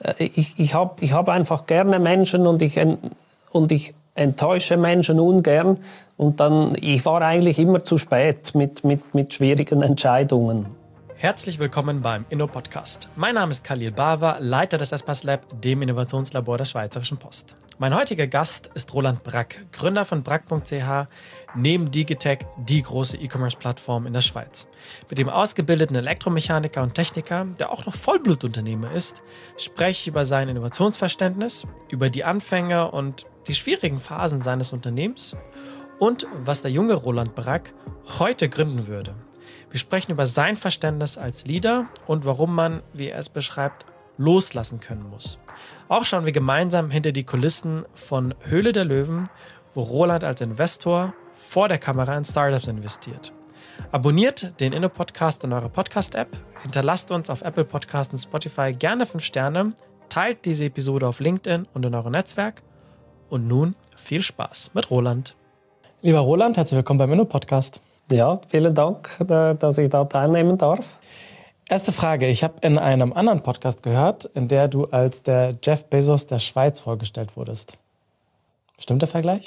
ich hab einfach gerne Menschen und ich enttäusche Menschen ungern. Und dann, ich war eigentlich immer zu spät mit schwierigen Entscheidungen. Herzlich willkommen beim Inno-Podcast. Mein Name ist Khalil Bawa, Leiter des Espace Lab, dem Innovationslabor der Schweizerischen Post. Mein heutiger Gast ist Roland Brack, Gründer von brack.ch, neben Digitec die große E-Commerce-Plattform in der Schweiz. Mit dem ausgebildeten Elektromechaniker und Techniker, der auch noch Vollblutunternehmer ist, spreche ich über sein Innovationsverständnis, über die Anfänge und die schwierigen Phasen seines Unternehmens und was der junge Roland Brack heute gründen würde. Wir sprechen über sein Verständnis als Leader und warum man, wie er es beschreibt, loslassen können muss. Auch schauen wir gemeinsam hinter die Kulissen von Höhle der Löwen, wo Roland als Investor vor der Kamera in Startups investiert. Abonniert den Inno-Podcast in eurer Podcast-App, hinterlasst uns auf Apple Podcasts und Spotify gerne 5 Sterne, teilt diese Episode auf LinkedIn und in eurem Netzwerk. Und nun viel Spaß mit Roland. Lieber Roland, herzlich willkommen beim Inno-Podcast. Ja, vielen Dank, dass ich da teilnehmen darf. Erste Frage. Ich habe in einem anderen Podcast gehört, in der du als der Jeff Bezos der Schweiz vorgestellt wurdest. Stimmt der Vergleich?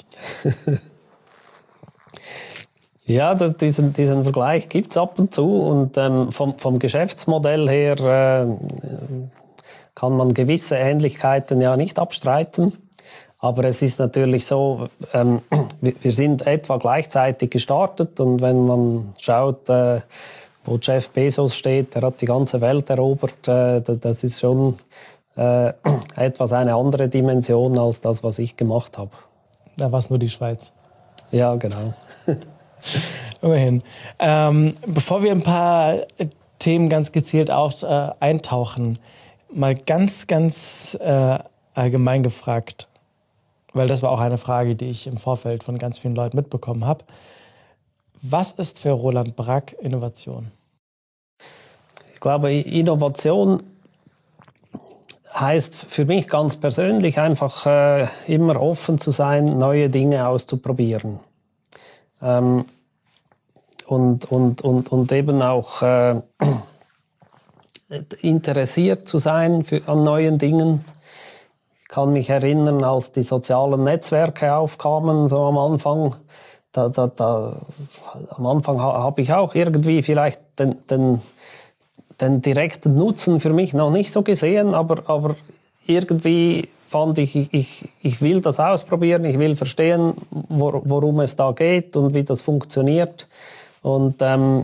Ja, diesen Vergleich gibt es ab und zu. Und vom Geschäftsmodell her kann man gewisse Ähnlichkeiten ja nicht abstreiten. Aber es ist natürlich so, wir sind etwa gleichzeitig gestartet und wenn man schaut, wo Jeff Bezos steht, der hat die ganze Welt erobert, das ist schon etwas eine andere Dimension als das, was ich gemacht habe. Da war es nur die Schweiz. Ja, genau. Immerhin. Bevor wir ein paar Themen ganz gezielt eintauchen, mal ganz allgemein gefragt, weil das war auch eine Frage, die ich im Vorfeld von ganz vielen Leuten mitbekommen habe. Was ist für Roland Brack Innovation? Ich glaube, Innovation heißt für mich ganz persönlich einfach immer offen zu sein, neue Dinge auszuprobieren. Und eben auch interessiert zu sein an neuen Dingen. Ich kann mich erinnern, als die sozialen Netzwerke aufkamen, so am Anfang. Am Anfang habe ich auch irgendwie vielleicht den direkten Nutzen für mich noch nicht so gesehen, aber irgendwie fand ich will das ausprobieren, ich will verstehen, worum es da geht und wie das funktioniert. Und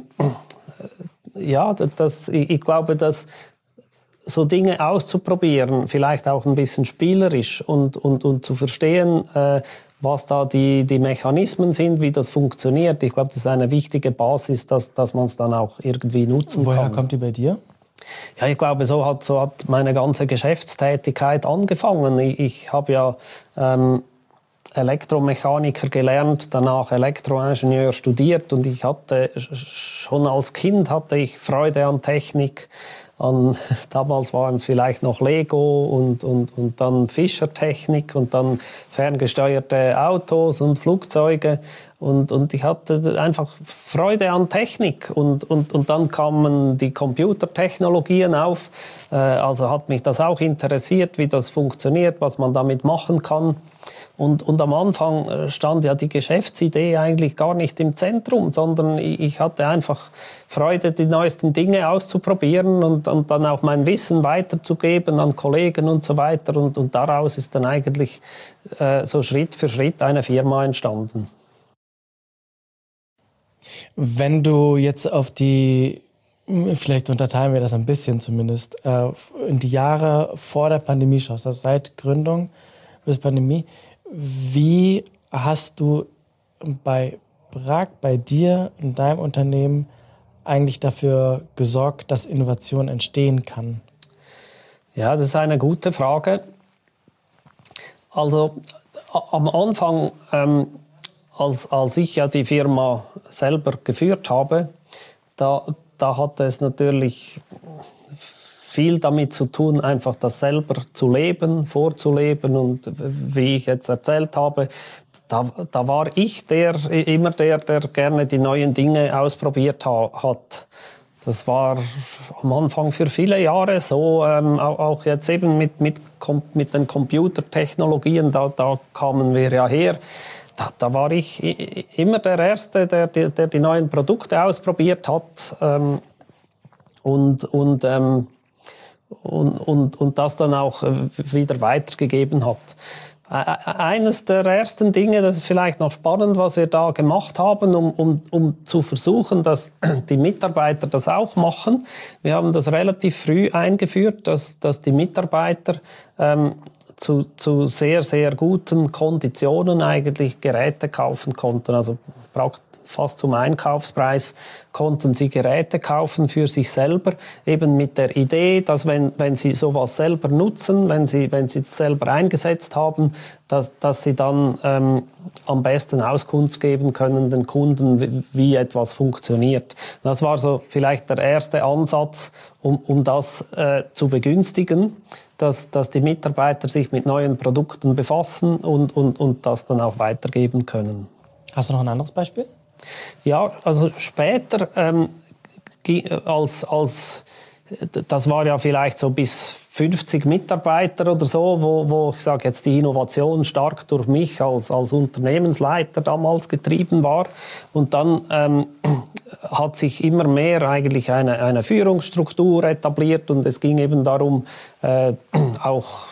ja, ich glaube, dass so Dinge auszuprobieren, vielleicht auch ein bisschen spielerisch und zu verstehen, was da die Mechanismen sind, wie das funktioniert. Ich glaube, das ist eine wichtige Basis, dass man es dann auch irgendwie nutzen kann. Woher kommt die bei dir? Ja, ich glaube, so hat meine ganze Geschäftstätigkeit angefangen. Ich habe ja Elektromechaniker gelernt, danach Elektroingenieur studiert und ich hatte schon als Kind Freude an Technik. Damals waren es vielleicht noch Lego und dann Fischertechnik und dann ferngesteuerte Autos und Flugzeuge. Und ich hatte einfach Freude an Technik. Und dann kamen die Computertechnologien auf. Also hat mich das auch interessiert, wie das funktioniert, was man damit machen kann. Und am Anfang stand ja die Geschäftsidee eigentlich gar nicht im Zentrum, sondern ich hatte einfach Freude, die neuesten Dinge auszuprobieren und dann auch mein Wissen weiterzugeben an Kollegen und so weiter. Und daraus ist dann eigentlich so Schritt für Schritt eine Firma entstanden. Wenn du jetzt vielleicht unterteilen wir das ein bisschen zumindest, in die Jahre vor der Pandemie schaust, also seit Gründung bis Pandemie, wie hast du bei Brack, bei dir, in deinem Unternehmen eigentlich dafür gesorgt, dass Innovation entstehen kann? Ja, das ist eine gute Frage. Also am Anfang, als ich ja die Firma selber geführt habe, da hatte es natürlich viel damit zu tun, einfach das selber zu leben, vorzuleben. Und wie ich jetzt erzählt habe, da war ich immer der gerne die neuen Dinge ausprobiert hat. Das war am Anfang für viele Jahre so, auch jetzt eben mit den Computertechnologien, da kamen wir ja her. Da war ich immer der Erste, der die neuen Produkte ausprobiert hat und das dann auch wieder weitergegeben hat. Eines der ersten Dinge, das ist vielleicht noch spannend, was wir da gemacht haben, um zu versuchen, dass die Mitarbeiter das auch machen. Wir haben das relativ früh eingeführt, dass die Mitarbeiter zu sehr, sehr guten Konditionen eigentlich Geräte kaufen konnten. Also fast zum Einkaufspreis konnten sie Geräte kaufen für sich selber, eben mit der Idee, dass wenn sie sowas selber nutzen, wenn sie es selber eingesetzt haben, dass sie dann am besten Auskunft geben können den Kunden, wie etwas funktioniert. Das war so vielleicht der erste Ansatz, um das zu begünstigen, dass die Mitarbeiter sich mit neuen Produkten befassen und das dann auch weitergeben können. Hast du noch ein anderes Beispiel? Ja, also später, das war ja vielleicht so bis 50 Mitarbeiter oder so, wo ich sage jetzt die Innovation stark durch mich als Unternehmensleiter damals getrieben war. Und dann hat sich immer mehr eigentlich eine Führungsstruktur etabliert und es ging eben darum, auch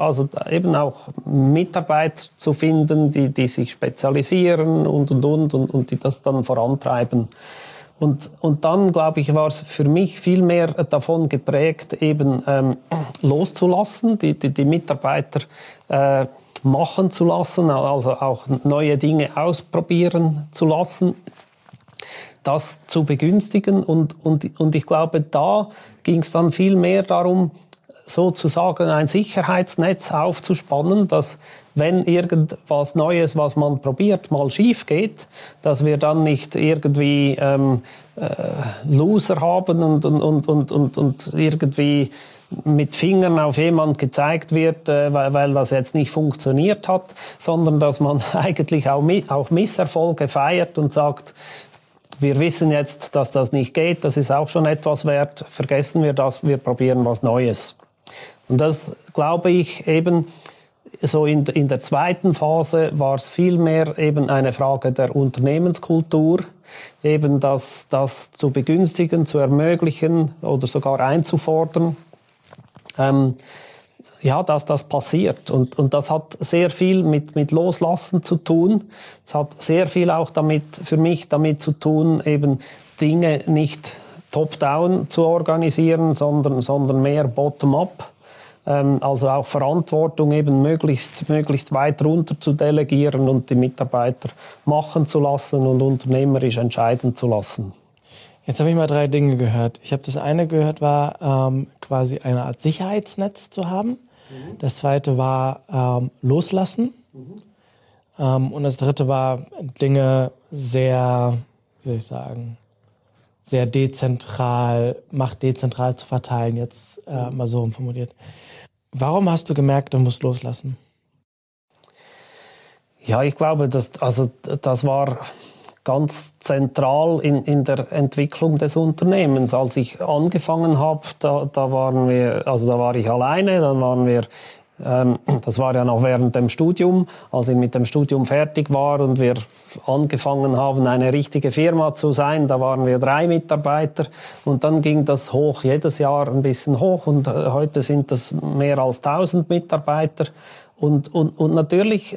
Mitarbeiter zu finden, die sich spezialisieren und die das dann vorantreiben. Und dann, glaube ich, war es für mich viel mehr davon geprägt, eben loszulassen, die Mitarbeiter machen zu lassen, also auch neue Dinge ausprobieren zu lassen, das zu begünstigen. Und ich glaube, da ging es dann viel mehr darum, sozusagen ein Sicherheitsnetz aufzuspannen, dass wenn irgendwas Neues, was man probiert, mal schief geht, dass wir dann nicht irgendwie Loser haben und irgendwie mit Fingern auf jemand gezeigt wird, weil das jetzt nicht funktioniert hat, sondern dass man eigentlich auch Misserfolge feiert und sagt, wir wissen jetzt, dass das nicht geht, das ist auch schon etwas wert, vergessen wir das, wir probieren was Neues. Und das, glaube ich, eben so in der zweiten Phase war es vielmehr eben eine Frage der Unternehmenskultur, eben das zu begünstigen, zu ermöglichen oder sogar einzufordern, dass das passiert. Und das hat sehr viel mit Loslassen zu tun. Es hat sehr viel auch für mich damit zu tun, eben Dinge nicht top-down zu organisieren, sondern mehr bottom-up. Also auch Verantwortung eben möglichst weit runter zu delegieren und die Mitarbeiter machen zu lassen und unternehmerisch entscheiden zu lassen. Jetzt habe ich mal 3 Dinge gehört. Ich habe das eine gehört, war quasi eine Art Sicherheitsnetz zu haben. Mhm. Das zweite war loslassen. Mhm. Und das dritte war Dinge sehr, wie soll ich sagen, sehr dezentral, Macht dezentral zu verteilen, jetzt mal so formuliert. Warum hast du gemerkt, du musst loslassen? Ja, ich glaube, das war ganz zentral in der Entwicklung des Unternehmens. Als ich angefangen habe, da war ich alleine, dann waren wir das war ja noch während dem Studium, als ich mit dem Studium fertig war und wir angefangen haben, eine richtige Firma zu sein. Da waren wir 3 Mitarbeiter und dann ging das hoch, jedes Jahr ein bisschen hoch und heute sind das mehr als 1000 Mitarbeiter. Und natürlich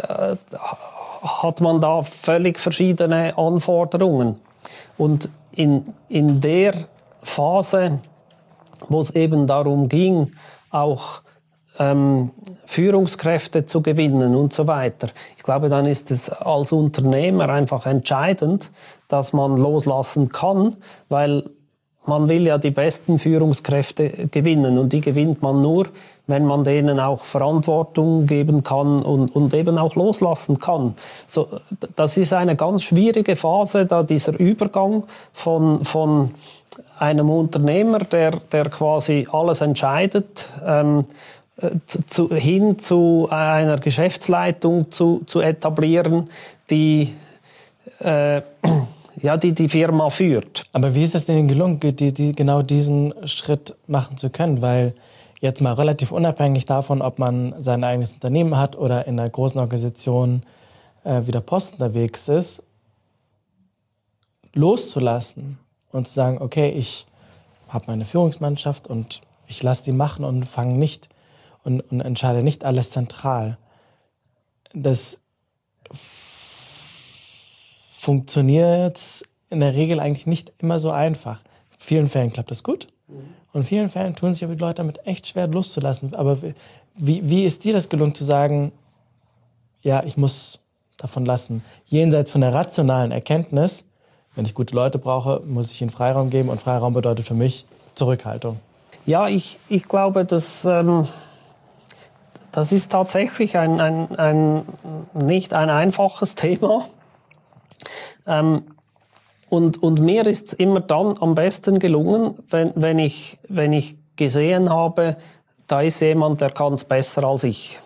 hat man da völlig verschiedene Anforderungen. Und in der Phase, wo es eben darum ging, auch Führungskräfte zu gewinnen und so weiter. Ich glaube, dann ist es als Unternehmer einfach entscheidend, dass man loslassen kann, weil man will ja die besten Führungskräfte gewinnen und die gewinnt man nur, wenn man denen auch Verantwortung geben kann und eben auch loslassen kann. So, das ist eine ganz schwierige Phase, da dieser Übergang von einem Unternehmer, der quasi alles entscheidet, hin zu einer Geschäftsleitung zu etablieren, die die Firma führt. Aber wie ist es denn gelungen, genau diesen Schritt machen zu können? Weil jetzt mal relativ unabhängig davon, ob man sein eigenes Unternehmen hat oder in einer großen Organisation wie der Post unterwegs ist, loszulassen und zu sagen, okay, ich habe meine Führungsmannschaft und ich lasse die machen und fange nicht und entscheide nicht alles zentral. Das funktioniert in der Regel eigentlich nicht immer so einfach. In vielen Fällen klappt das gut und in vielen Fällen tun sich aber die Leute damit echt schwer loszulassen. Aber wie ist dir das gelungen zu sagen, ja, ich muss davon lassen, jenseits von der rationalen Erkenntnis, wenn ich gute Leute brauche, muss ich ihnen Freiraum geben und Freiraum bedeutet für mich Zurückhaltung. Ja, ich glaube, das ist tatsächlich nicht ein einfaches Thema. Und mir ist es immer dann am besten gelungen, wenn ich gesehen habe, da ist jemand, der kann es besser als ich.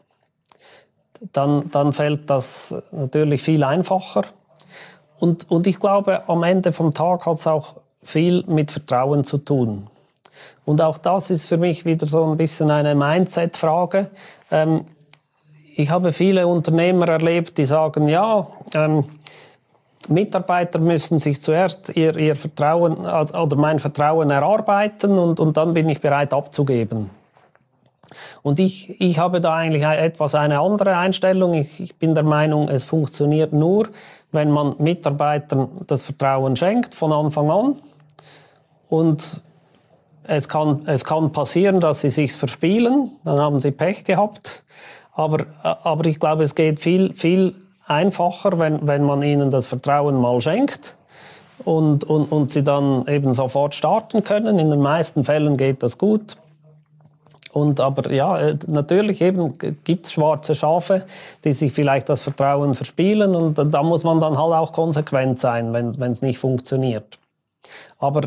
Dann fällt das natürlich viel einfacher. Und ich glaube, am Ende vom Tag hat es auch viel mit Vertrauen zu tun. Und auch das ist für mich wieder so ein bisschen eine Mindset-Frage. Ich habe viele Unternehmer erlebt, die sagen, ja, Mitarbeiter müssen sich zuerst ihr Vertrauen oder mein Vertrauen erarbeiten und dann bin ich bereit abzugeben. Und ich habe da eigentlich etwas eine andere Einstellung. Ich bin der Meinung, es funktioniert nur, wenn man Mitarbeitern das Vertrauen schenkt von Anfang an. Und es kann passieren, dass sie sich's verspielen, dann haben sie Pech gehabt. Aber ich glaube, es geht viel einfacher, wenn man ihnen das Vertrauen mal schenkt und sie dann eben sofort starten können. In den meisten Fällen geht das gut. Aber ja, natürlich eben gibt's schwarze Schafe, die sich vielleicht das Vertrauen verspielen und da muss man dann halt auch konsequent sein, wenn es nicht funktioniert. Aber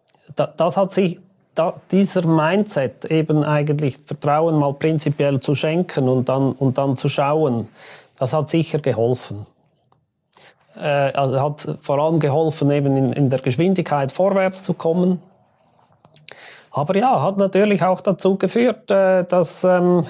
dieser Mindset eben eigentlich Vertrauen mal prinzipiell zu schenken und dann zu schauen, das hat sicher geholfen. Also hat vor allem geholfen, eben in der Geschwindigkeit vorwärts zu kommen. Aber ja, hat natürlich auch dazu geführt, dass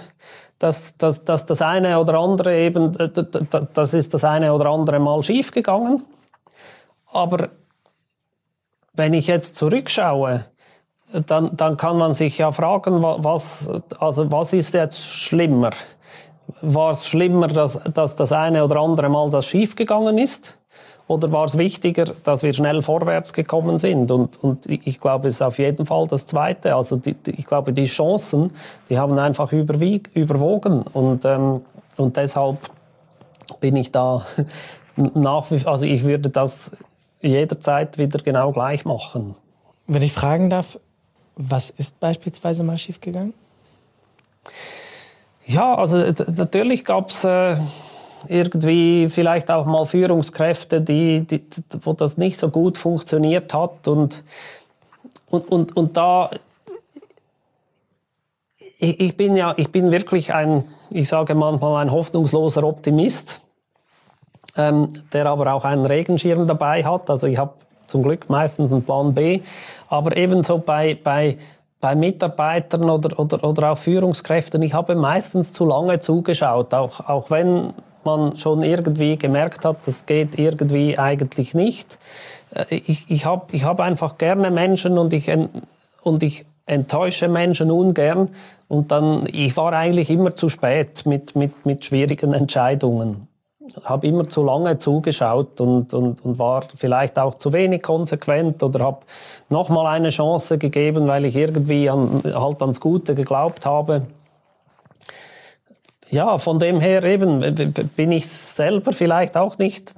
das eine oder andere eben, das ist das eine oder andere Mal schief gegangen. Aber wenn ich jetzt zurückschaue, dann kann man sich ja fragen, was ist jetzt schlimmer? War es schlimmer, dass das eine oder andere Mal das schief gegangen ist? Oder war es wichtiger, dass wir schnell vorwärts gekommen sind? Und ich glaube, es ist auf jeden Fall das Zweite. Also ich glaube, die Chancen, die haben einfach überwogen. Und deshalb bin ich da also ich würde das jederzeit wieder genau gleich machen. Wenn ich fragen darf, was ist beispielsweise mal schiefgegangen? Ja, also natürlich gab es irgendwie vielleicht auch mal Führungskräfte, wo das nicht so gut funktioniert hat und da ich bin wirklich ich sage manchmal ein hoffnungsloser Optimist, der aber auch einen Regenschirm dabei hat. Also ich habe zum Glück meistens einen Plan B, aber ebenso bei Mitarbeitern oder auch Führungskräften, ich habe meistens zu lange zugeschaut, auch wenn man schon irgendwie gemerkt hat, das geht irgendwie eigentlich nicht. Ich hab einfach gerne Menschen und ich enttäusche Menschen ungern und ich war eigentlich immer zu spät mit schwierigen Entscheidungen. Habe immer zu lange zugeschaut und war vielleicht auch zu wenig konsequent oder habe nochmal eine Chance gegeben, weil ich irgendwie ans Gute geglaubt habe. Ja, von dem her eben bin ich selber vielleicht auch nicht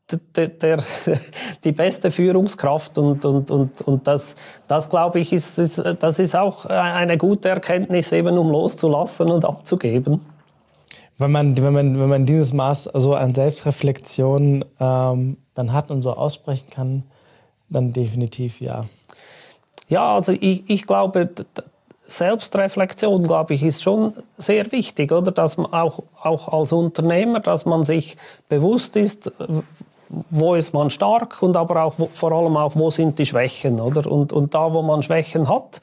die beste Führungskraft und das glaube ich das ist auch eine gute Erkenntnis eben, um loszulassen und abzugeben. Wenn man dieses Maß so an Selbstreflexion dann hat und so aussprechen kann, dann definitiv ja. Ja, also ich glaube, Selbstreflexion, glaube ich, ist schon sehr wichtig, oder? Dass man auch als Unternehmer, dass man sich bewusst ist, wo ist man stark und aber auch vor allem auch, wo sind die Schwächen, oder? Und da, wo man Schwächen hat,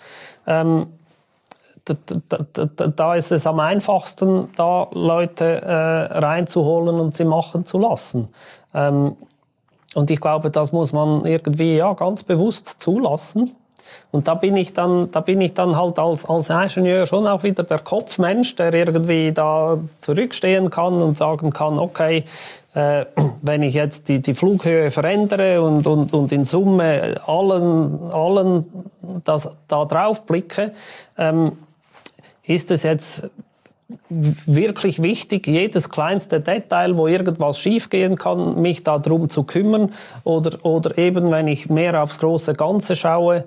da ist es am einfachsten, da Leute reinzuholen und sie machen zu lassen. Und ich glaube, das muss man irgendwie ganz bewusst zulassen. Und da bin ich dann halt als Ingenieur schon auch wieder der Kopfmensch, der irgendwie da zurückstehen kann und sagen kann, okay, wenn ich jetzt die Flughöhe verändere und in Summe allen das da drauf blicke, ist es jetzt wirklich wichtig, jedes kleinste Detail, wo irgendwas schiefgehen kann, mich darum zu kümmern oder eben, wenn ich mehr aufs große Ganze schaue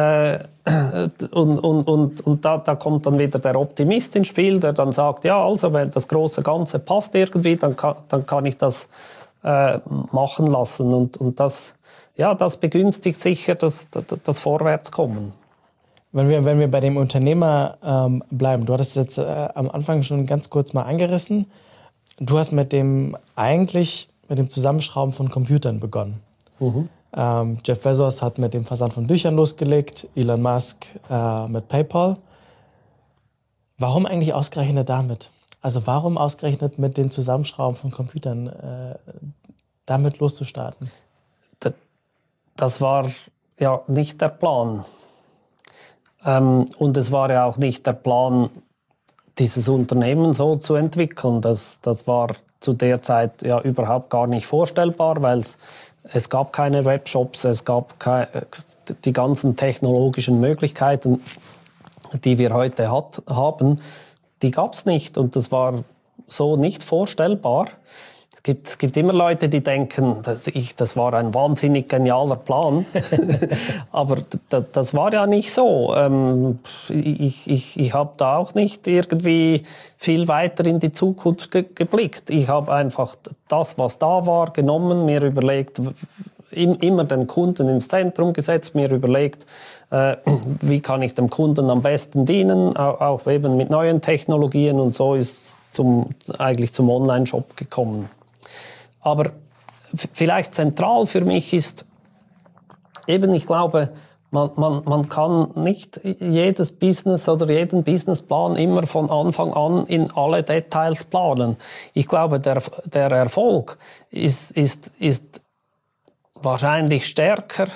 und da kommt dann wieder der Optimist ins Spiel, der dann sagt, ja, also wenn das große Ganze passt irgendwie, dann kann ich das machen lassen und das begünstigt sicher das Vorwärtskommen. Wenn wir bei dem Unternehmer bleiben, du hattest jetzt am Anfang schon ganz kurz mal angerissen, du hast mit dem Zusammenschrauben von Computern begonnen. Mhm. Jeff Bezos hat mit dem Versand von Büchern losgelegt, Elon Musk mit PayPal. Warum eigentlich ausgerechnet damit? Also warum ausgerechnet mit dem Zusammenschrauben von Computern damit loszustarten? Das war ja nicht der Plan. Und es war ja auch nicht der Plan, dieses Unternehmen so zu entwickeln. Das war zu der Zeit ja überhaupt gar nicht vorstellbar, weil es gab keine Webshops, es gab die ganzen technologischen Möglichkeiten, die wir heute haben, die gab es nicht. Und das war so nicht vorstellbar. Es gibt immer Leute, die denken, das war ein wahnsinnig genialer Plan. Aber das war ja nicht so. Ich habe da auch nicht irgendwie viel weiter in die Zukunft geblickt. Ich habe einfach das, was da war, genommen, mir überlegt, immer den Kunden ins Zentrum gesetzt, mir überlegt, wie kann ich dem Kunden am besten dienen, auch eben mit neuen Technologien, und so ist eigentlich zum Online-Shop gekommen. Aber vielleicht zentral für mich ist eben, ich glaube, man kann nicht jedes Business oder jeden Businessplan immer von Anfang an in alle Details planen. Ich glaube, der Erfolg ist wahrscheinlich stärker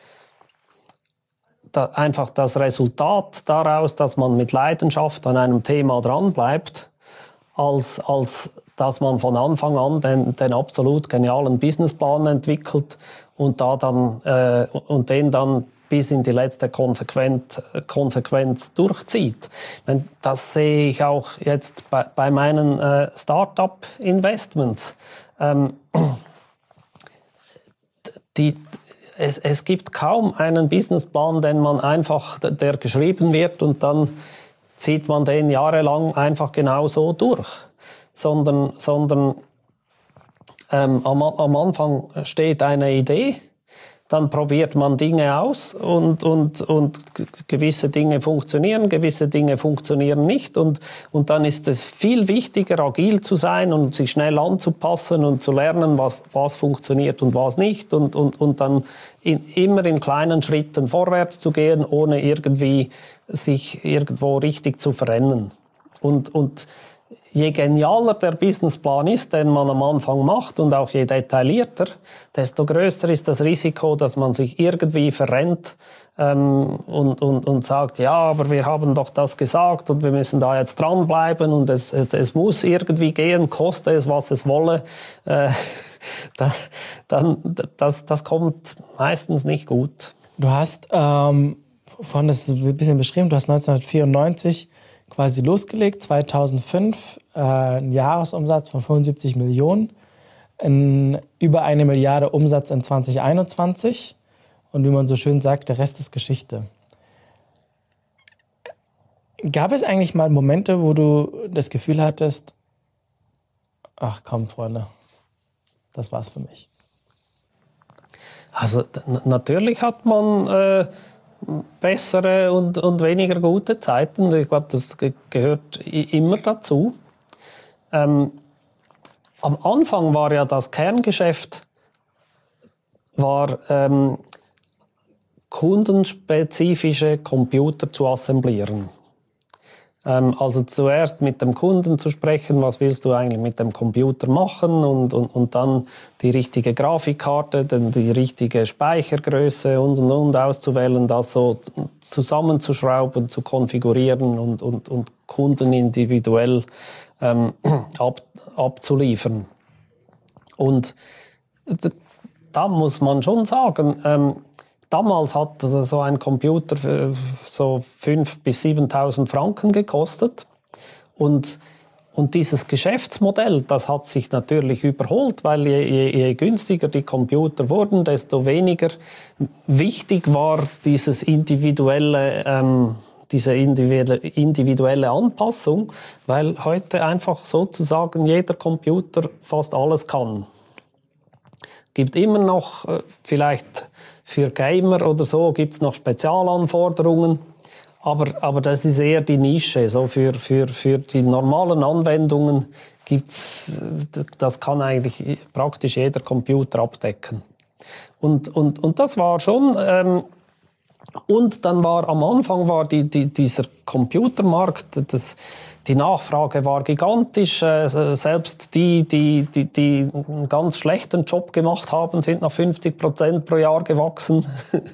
einfach das Resultat daraus, dass man mit Leidenschaft an einem Thema dranbleibt, als dass man von Anfang an den absolut genialen Businessplan entwickelt und den dann bis in die letzte Konsequenz durchzieht. Das sehe ich auch jetzt bei meinen Start-up-Investments. Es gibt kaum einen Businessplan, der geschrieben wird und dann zieht man den jahrelang einfach genau so durch. Sondern am Anfang steht eine Idee, dann probiert man Dinge aus und gewisse Dinge funktionieren, gewisse Dinge funktionieren nicht und dann ist es viel wichtiger, agil zu sein und sich schnell anzupassen und zu lernen, was funktioniert und was nicht und dann immer in kleinen Schritten vorwärts zu gehen, ohne irgendwie sich irgendwo richtig zu verrennen. Und je genialer der Businessplan ist, den man am Anfang macht und auch je detaillierter, desto größer ist das Risiko, dass man sich irgendwie verrennt und sagt, ja, aber wir haben doch das gesagt und wir müssen da jetzt dranbleiben und es muss irgendwie gehen, koste es, was es wolle. Das kommt meistens nicht gut. Du hast vorhin das ein bisschen beschrieben, du hast 1994 quasi losgelegt, 2005 ein Jahresumsatz von 75 Millionen, über 1 Milliarde Umsatz in 2021 und wie man so schön sagt, der Rest ist Geschichte. Gab es eigentlich mal Momente, wo du das Gefühl hattest, ach komm Freunde, das war's für mich? Also natürlich hat man bessere und weniger gute Zeiten. Ich glaube, das gehört immer dazu. Am Anfang war ja das Kerngeschäft war kundenspezifische Computer zu assemblieren. Also zuerst mit dem Kunden zu sprechen, was willst du eigentlich mit dem Computer machen und dann die richtige Grafikkarte, dann die richtige Speichergröße und auszuwählen, das so zusammenzuschrauben, zu konfigurieren und Kunden individuell abzuliefern. Und da muss man schon sagen, damals hat so ein Computer so 5.000 bis 7.000 Franken gekostet. Und dieses Geschäftsmodell, das hat sich natürlich überholt, weil je günstiger die Computer wurden, desto weniger wichtig war diese individuelle Anpassung, weil heute einfach sozusagen jeder Computer fast alles kann. Es gibt immer noch vielleicht für Gamer oder so gibt es noch Spezialanforderungen, aber das ist eher die Nische. So für die normalen Anwendungen gibt's, das kann eigentlich praktisch jeder Computer abdecken. Und das war schon. Und dann war am Anfang dieser Computermarkt, die Nachfrage war gigantisch. Selbst die einen ganz schlechten Job gemacht haben, sind noch 50% pro Jahr gewachsen.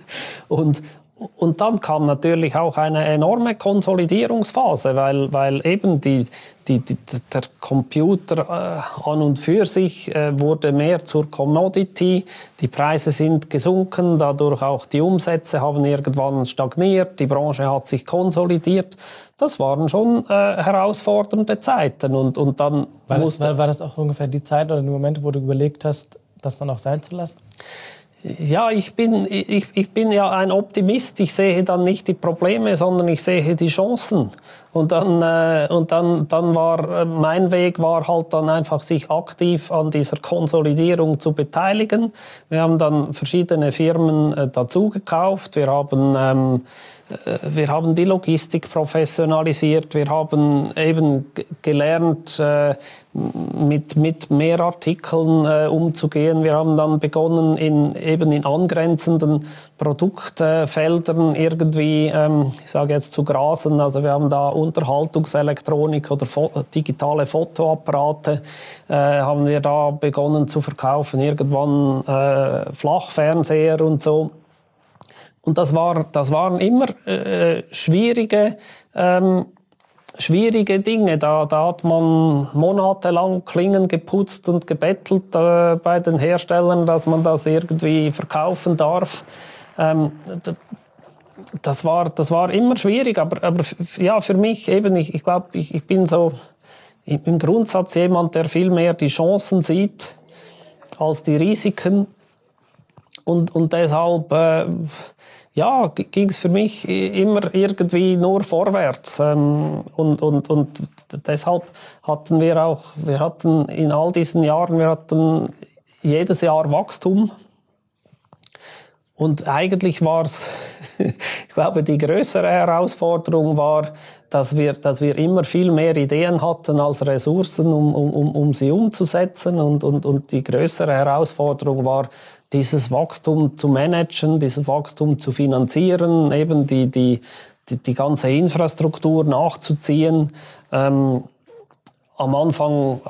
Und dann kam natürlich auch eine enorme Konsolidierungsphase, weil eben der Computer an und für sich wurde mehr zur Commodity. Die Preise sind gesunken, dadurch auch die Umsätze haben irgendwann stagniert, die Branche hat sich konsolidiert. Das waren schon herausfordernde Zeiten. Und dann war das auch ungefähr die Zeit oder die Momente, wo du überlegt hast, das dann auch sein zu lassen? Ja, ich bin ja ein Optimist. Ich sehe dann nicht die Probleme, sondern ich sehe die Chancen. Und dann war mein Weg halt dann einfach, sich aktiv an dieser Konsolidierung zu beteiligen. Wir haben dann verschiedene Firmen dazu gekauft. Wir haben die Logistik professionalisiert. Wir haben eben gelernt, mit mehr Artikeln umzugehen. Wir haben dann begonnen, in angrenzenden Produktfeldern irgendwie, ich sage jetzt, zu grasen. Also wir haben da Unterhaltungselektronik oder digitale Fotoapparate haben wir da begonnen zu verkaufen. Irgendwann Flachfernseher und so. Und das waren immer schwierige Dinge. Da hat man monatelang Klingen geputzt und gebettelt bei den Herstellern, dass man das irgendwie verkaufen darf. Das war immer schwierig, aber ja, für mich eben, ich glaube, ich bin so im Grundsatz jemand, der viel mehr die Chancen sieht als die Risiken. Und deshalb ging es für mich immer irgendwie nur vorwärts. Und deshalb hatten wir in all diesen Jahren, jedes Jahr Wachstum. Und eigentlich war es, ich glaube, die größere Herausforderung war, dass wir immer viel mehr Ideen hatten als Ressourcen, um sie umzusetzen. Und die größere Herausforderung war, dieses Wachstum zu managen, dieses Wachstum zu finanzieren, eben die ganze Infrastruktur nachzuziehen. Am Anfang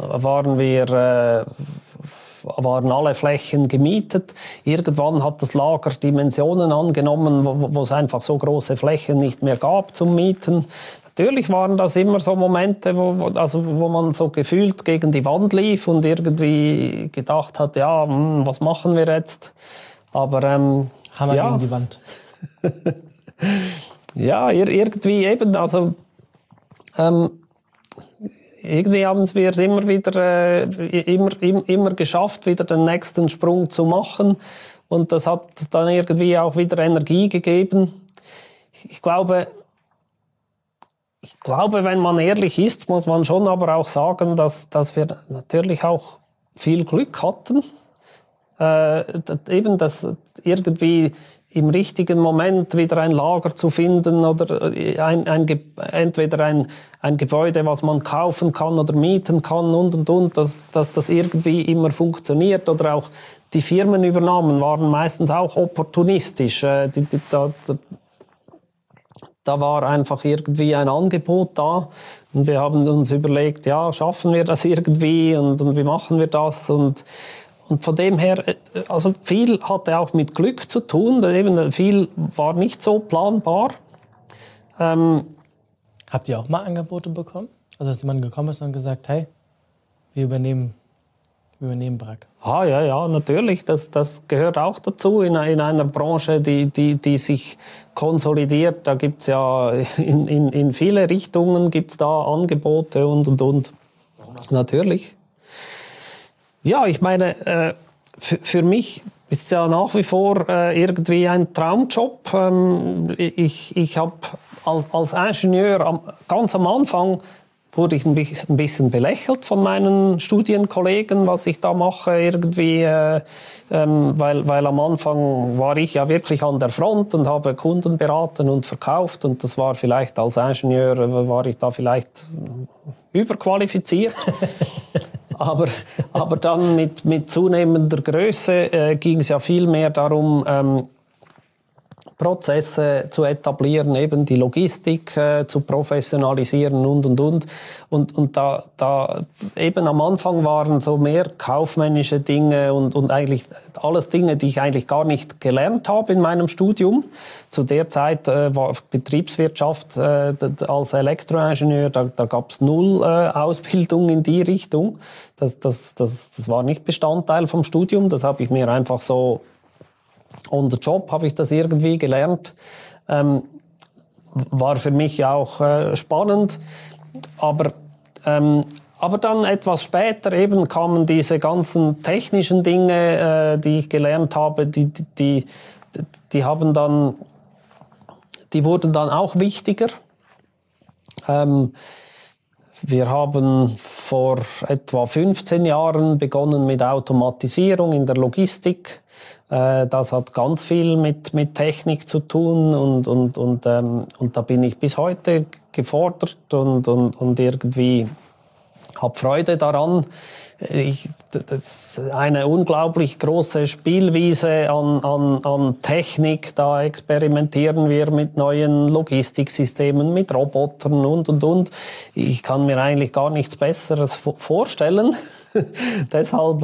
waren alle Flächen gemietet. Irgendwann hat das Lager Dimensionen angenommen, wo es einfach so große Flächen nicht mehr gab zum Mieten. Natürlich waren das immer so Momente, wo man so gefühlt gegen die Wand lief und irgendwie gedacht hat, ja, was machen wir jetzt? Aber Hammer gegen die Wand. Ja, irgendwie eben, also irgendwie haben wir es immer wieder immer geschafft, wieder den nächsten Sprung zu machen. Und das hat dann irgendwie auch wieder Energie gegeben. Ich glaube, wenn man ehrlich ist, muss man schon aber auch sagen, dass wir natürlich auch viel Glück hatten. eben das irgendwie im richtigen Moment wieder ein Lager zu finden oder entweder ein Gebäude, was man kaufen kann oder mieten kann und, dass das irgendwie immer funktioniert. Oder auch die Firmenübernahmen waren meistens auch opportunistisch. Da war einfach irgendwie ein Angebot da und wir haben uns überlegt, ja, schaffen wir das irgendwie und wie machen wir das und von dem her, also viel hatte auch mit Glück zu tun, eben viel war nicht so planbar. Habt ihr auch mal Angebote bekommen? Also dass jemand gekommen ist und gesagt, hey, wir übernehmen Bragg. Ja, natürlich. Das gehört auch dazu in einer Branche, die sich konsolidiert. Da gibt's ja in viele Richtungen gibt's da Angebote und. Natürlich. Ja, ich meine, für mich ist es ja nach wie vor irgendwie ein Traumjob. Ich habe als Ingenieur ganz am Anfang wurde ich ein bisschen belächelt von meinen Studienkollegen, was ich da mache irgendwie, weil am Anfang war ich ja wirklich an der Front und habe Kunden beraten und verkauft und das war vielleicht als Ingenieur, war ich da vielleicht überqualifiziert. aber dann mit zunehmender Größe ging es ja viel mehr darum, Prozesse zu etablieren, eben die Logistik zu professionalisieren und da eben am Anfang waren so mehr kaufmännische Dinge und eigentlich alles Dinge, die ich eigentlich gar nicht gelernt habe in meinem Studium. Zu der Zeit war Betriebswirtschaft als Elektroingenieur, da gab es null Ausbildung in die Richtung. Das war nicht Bestandteil vom Studium, das habe ich mir einfach so on the job habe ich das irgendwie gelernt. War für mich auch spannend. Aber dann etwas später eben kamen diese ganzen technischen Dinge, die ich gelernt habe, die wurden dann auch wichtiger. Wir haben vor etwa 15 Jahren begonnen mit Automatisierung in der Logistik. Das hat ganz viel mit Technik zu tun und da bin ich bis heute gefordert und irgendwie habe Freude daran. Das ist eine unglaublich große Spielwiese an Technik. Da experimentieren wir mit neuen Logistiksystemen, mit Robotern und. Ich kann mir eigentlich gar nichts Besseres vorstellen. Deshalb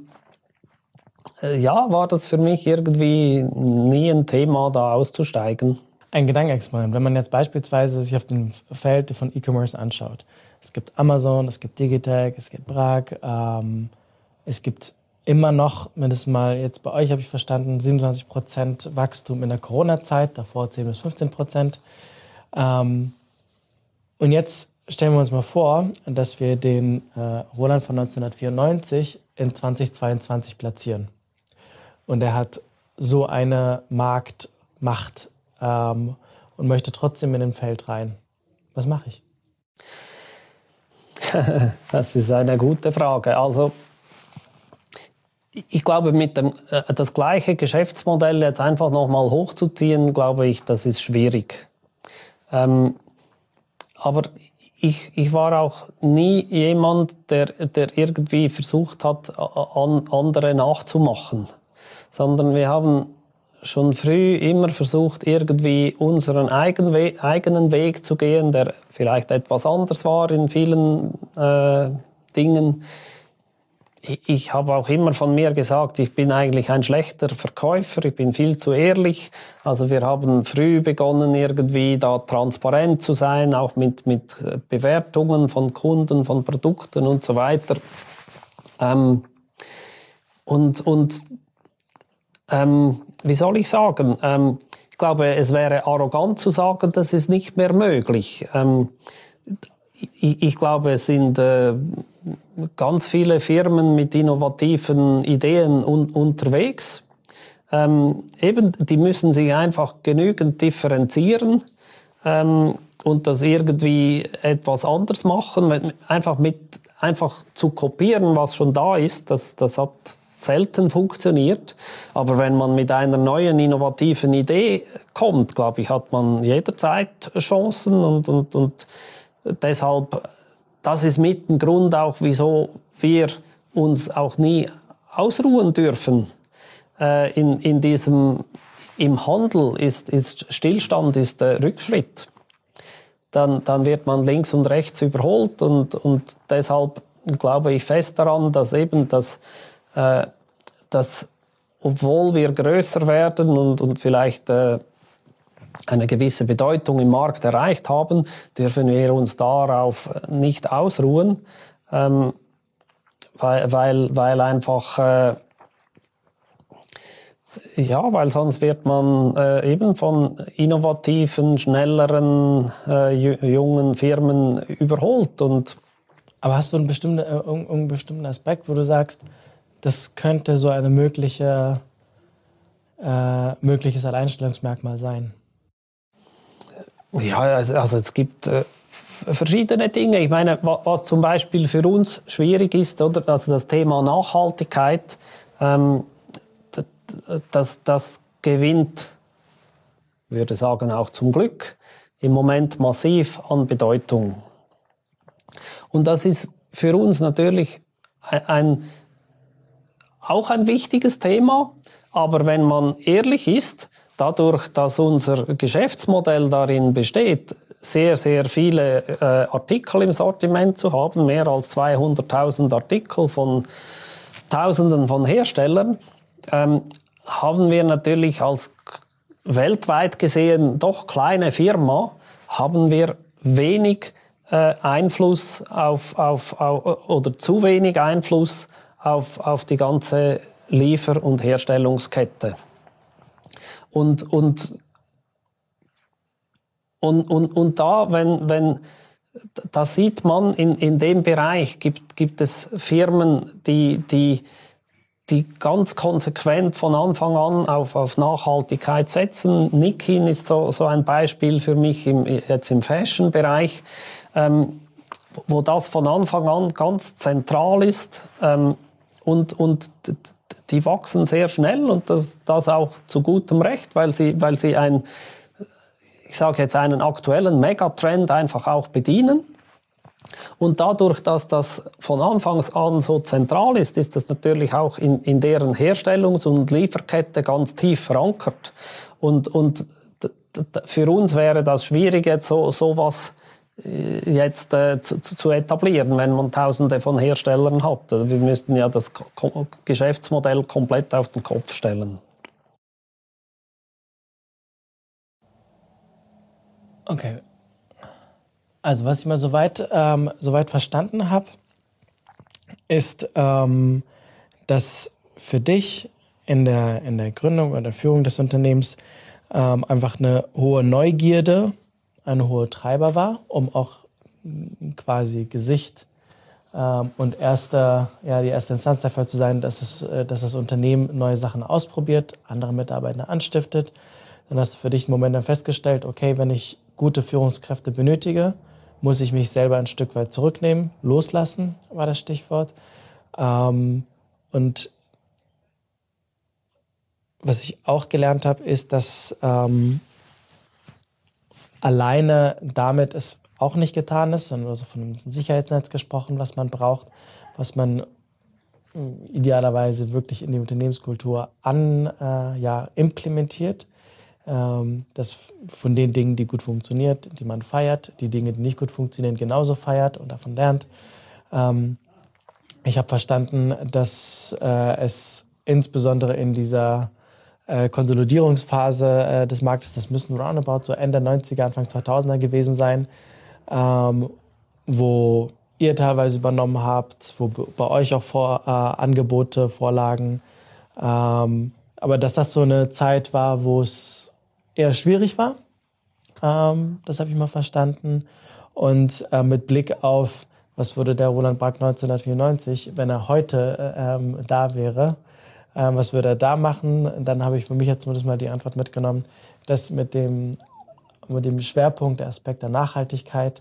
war das für mich irgendwie nie ein Thema, da auszusteigen. Ein Gedankenexperiment. Wenn man jetzt beispielsweise sich auf dem Feld von E-Commerce anschaut. Es gibt Amazon, es gibt Digitec, es gibt Bragg. Es gibt immer noch, mindestens mal jetzt bei euch habe ich verstanden, 27% Wachstum in der Corona-Zeit, davor 10-15%. Und jetzt stellen wir uns mal vor, dass wir den Roland von 1994 in 2022 platzieren. Und er hat so eine Marktmacht und möchte trotzdem in den Feld rein. Was mache ich? Das ist eine gute Frage. Also ich glaube, das gleiche Geschäftsmodell jetzt einfach nochmal hochzuziehen, glaube ich, das ist schwierig. Aber ich war auch nie jemand, der irgendwie versucht hat, andere nachzumachen. Sondern wir haben schon früh immer versucht, irgendwie unseren eigenen Weg zu gehen, der vielleicht etwas anders war in vielen Dingen. Ich habe auch immer von mir gesagt, ich bin eigentlich ein schlechter Verkäufer, ich bin viel zu ehrlich. Also wir haben früh begonnen, irgendwie da transparent zu sein, auch mit Bewertungen von Kunden, von Produkten und so weiter. Wie soll ich sagen? Ich glaube, es wäre arrogant zu sagen, das ist nicht mehr möglich. Ich glaube, es sind ganz viele Firmen mit innovativen Ideen unterwegs. Die müssen sich einfach genügend differenzieren und das irgendwie etwas anders machen, einfach mit einfach zu kopieren, was schon da ist, das hat selten funktioniert. Aber wenn man mit einer neuen, innovativen Idee kommt, glaube ich, hat man jederzeit Chancen. Und deshalb, das ist mit ein Grund auch, wieso wir uns auch nie ausruhen dürfen. In diesem, im Handel ist Stillstand ist Rückschritt. Dann wird man links und rechts überholt und deshalb glaube ich fest daran, dass eben dass obwohl wir größer werden und vielleicht eine gewisse Bedeutung im Markt erreicht haben, dürfen wir uns darauf nicht ausruhen, weil einfach weil sonst wird man eben von innovativen, schnelleren, jungen Firmen überholt. Aber hast du einen bestimmten Aspekt, wo du sagst, das könnte so eine mögliches Alleinstellungsmerkmal sein? Ja, also es gibt verschiedene Dinge. Ich meine, was zum Beispiel für uns schwierig ist, oder? Also das Thema Nachhaltigkeit, das gewinnt, würde sagen, auch zum Glück im Moment massiv an Bedeutung. Und das ist für uns natürlich auch ein wichtiges Thema, aber wenn man ehrlich ist, dadurch, dass unser Geschäftsmodell darin besteht, sehr, sehr viele Artikel im Sortiment zu haben, mehr als 200.000 Artikel von Tausenden von Herstellern, haben wir natürlich als weltweit gesehen doch kleine Firma, haben wir wenig Einfluss oder zu wenig Einfluss auf die ganze Liefer- und Herstellungskette. Und da, da sieht man, in dem Bereich gibt es Firmen, die ganz konsequent von Anfang an auf Nachhaltigkeit setzen. Nikin ist so ein Beispiel für mich jetzt im Fashion-Bereich, wo das von Anfang an ganz zentral ist. Und die wachsen sehr schnell und das auch zu gutem Recht, weil sie einen aktuellen Megatrend einfach auch bedienen. Und dadurch, dass das von Anfangs an so zentral ist, ist das natürlich auch in deren Herstellungs- und Lieferkette ganz tief verankert. Und für uns wäre das schwierig, jetzt sowas jetzt zu etablieren, wenn man Tausende von Herstellern hat. Wir müssten ja das Geschäftsmodell komplett auf den Kopf stellen. Okay. Also was ich mal soweit verstanden habe, ist, dass für dich in der Gründung oder der Führung des Unternehmens einfach eine hohe Neugierde, eine hohe Treiber war, um auch quasi Gesicht und die erste Instanz dafür zu sein, dass das Unternehmen neue Sachen ausprobiert, andere Mitarbeiter anstiftet. Dann hast du für dich einen Moment dann festgestellt, okay, wenn ich gute Führungskräfte benötige, muss ich mich selber ein Stück weit zurücknehmen, loslassen, war das Stichwort. Und was ich auch gelernt habe, ist, dass alleine damit es auch nicht getan ist, sondern also von einem Sicherheitsnetz gesprochen, was man braucht, was man idealerweise wirklich in die Unternehmenskultur implementiert. Das von den Dingen, die gut funktionieren, die man feiert, die Dinge, die nicht gut funktionieren, genauso feiert und davon lernt. Ich habe verstanden, dass es insbesondere in dieser Konsolidierungsphase des Marktes, das müssen roundabout so Ende 90er, Anfang 2000er gewesen sein, wo ihr teilweise übernommen habt, wo bei euch auch Angebote vorlagen. Aber dass das so eine Zeit war, wo es eher schwierig war, das habe ich mal verstanden. Und mit Blick auf, was würde der Roland Brack 1994, wenn er heute da wäre, was würde er da machen? Dann habe ich für mich jetzt zumindest mal die Antwort mitgenommen, dass mit dem Schwerpunkt, der Aspekt der Nachhaltigkeit,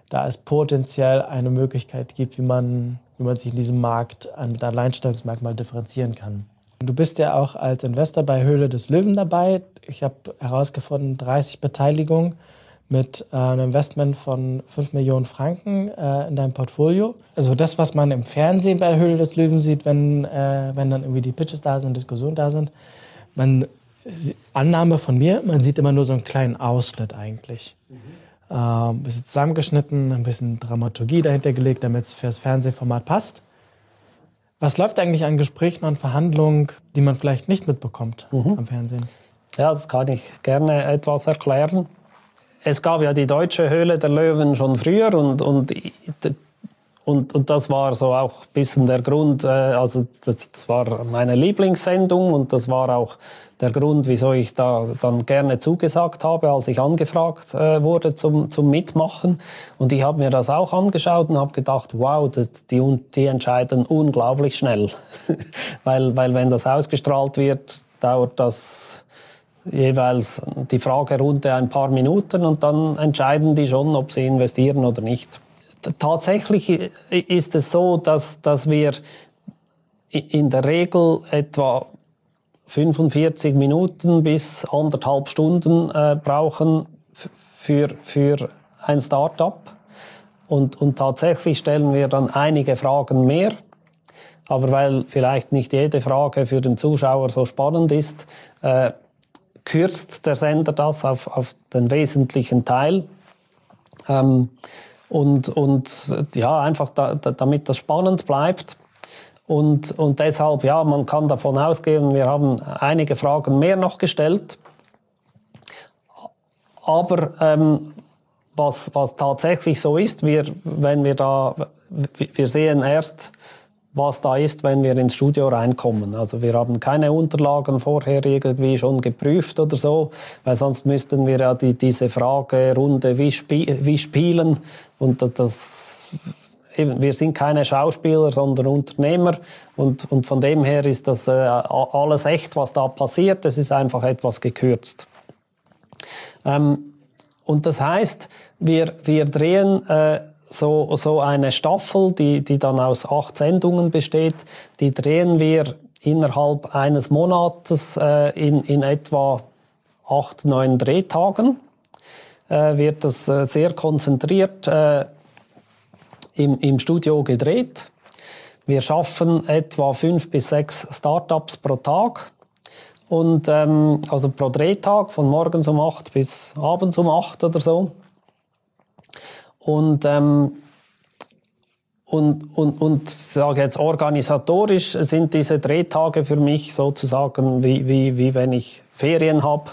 da es potenziell eine Möglichkeit gibt, wie man sich in diesem Markt mit einem Alleinstellungsmerkmal differenzieren kann. Du bist ja auch als Investor bei Höhle des Löwen dabei. Ich habe herausgefunden, 30 Beteiligungen mit einem Investment von 5 Millionen Franken in deinem Portfolio. Also das, was man im Fernsehen bei der Höhle des Löwen sieht, wenn dann irgendwie die Pitches da sind, Diskussionen da sind. Annahme von mir, man sieht immer nur so einen kleinen Ausschnitt eigentlich. Ein bisschen zusammengeschnitten, ein bisschen Dramaturgie dahinter gelegt, damit es für das Fernsehformat passt. Was läuft eigentlich an Gesprächen und Verhandlungen, die man vielleicht nicht mitbekommt am Fernsehen? Ja, das kann ich gerne etwas erklären. Es gab ja die deutsche Höhle der Löwen schon früher und das war so auch ein bisschen der Grund, also das war meine Lieblingssendung und das war auch der Grund, wieso ich da dann gerne zugesagt habe, als ich angefragt wurde zum Mitmachen. Und ich habe mir das auch angeschaut und habe gedacht, wow, die entscheiden unglaublich schnell. weil wenn das ausgestrahlt wird, dauert das jeweils die Fragerunde ein paar Minuten und dann entscheiden die schon, ob sie investieren oder nicht. Tatsächlich ist es so, dass wir in der Regel etwa 45 Minuten bis 1,5 Stunden brauchen für ein Start-up. Und tatsächlich stellen wir dann einige Fragen mehr. Aber weil vielleicht nicht jede Frage für den Zuschauer so spannend ist, kürzt der Sender das auf den wesentlichen Teil. Einfach damit das spannend bleibt. Und deshalb, ja, man kann davon ausgehen, wir haben einige Fragen mehr noch gestellt. Aber was tatsächlich so ist, wir sehen erst, was da ist, wenn wir ins Studio reinkommen. Also wir haben keine Unterlagen vorher irgendwie schon geprüft oder so, weil sonst müssten wir ja diese Fragerunde wie spielen. Und wir sind keine Schauspieler, sondern Unternehmer. Und von dem her ist das alles echt, was da passiert. Es ist einfach etwas gekürzt. Und das heißt, wir drehen so eine Staffel, die dann aus 8 Sendungen besteht, die drehen wir innerhalb eines Monates in etwa 8, 9 Drehtagen. Wird das sehr konzentriert im Studio gedreht. Wir schaffen etwa 5 bis 6 Startups pro Tag. Und also pro Drehtag von morgens um 8 bis abends um 8 oder so. Und sage jetzt organisatorisch sind diese Drehtage für mich sozusagen wie wenn ich Ferien habe.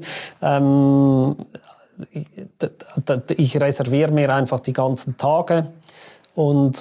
Ich reserviere mir einfach die ganzen Tage und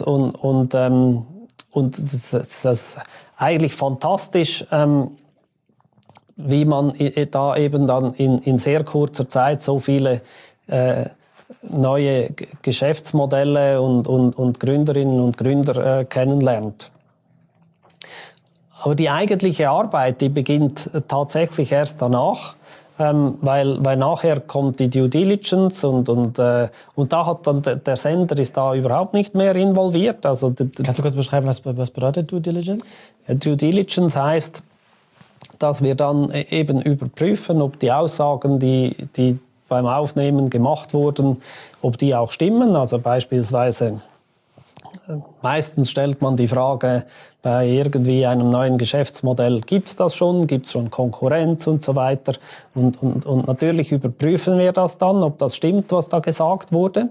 das ist eigentlich fantastisch, wie man da eben dann in sehr kurzer Zeit so viele neue Geschäftsmodelle und Gründerinnen und Gründer kennenlernt. Aber die eigentliche Arbeit, die beginnt tatsächlich erst danach, weil nachher kommt die Due Diligence und da hat dann der Sender ist da überhaupt nicht mehr involviert. Also, kannst du kurz beschreiben, was bedeutet Due Diligence? Due Diligence heißt, dass wir dann eben überprüfen, ob die Aussagen, die beim Aufnehmen gemacht wurden, ob die auch stimmen. Also beispielsweise, meistens stellt man die Frage bei irgendwie einem neuen Geschäftsmodell, gibt es das schon, gibt es schon Konkurrenz und so weiter. Und natürlich überprüfen wir das dann, ob das stimmt, was da gesagt wurde.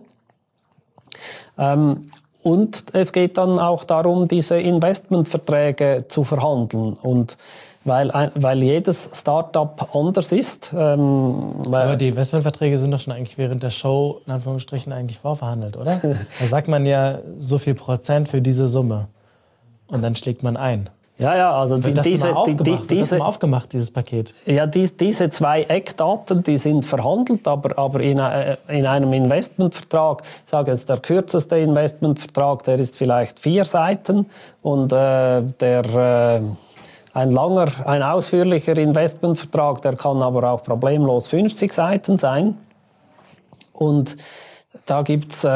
Und es geht dann auch darum, diese Investmentverträge zu verhandeln. Und weil jedes Start-up anders ist. Aber die Investmentverträge sind doch schon eigentlich während der Show in Anführungsstrichen eigentlich vorverhandelt, oder? Da sagt man ja so viel Prozent für diese Summe und dann schlägt man ein. Ja, also wird das mal aufgemacht, dieses Paket? Ja, diese 2 Eckdaten, die sind verhandelt, aber in einem Investmentvertrag, ich sage jetzt der kürzeste Investmentvertrag, der ist vielleicht 4 Seiten und ein ausführlicher Investmentvertrag, der kann aber auch problemlos 50 Seiten sein. Und Da gibt es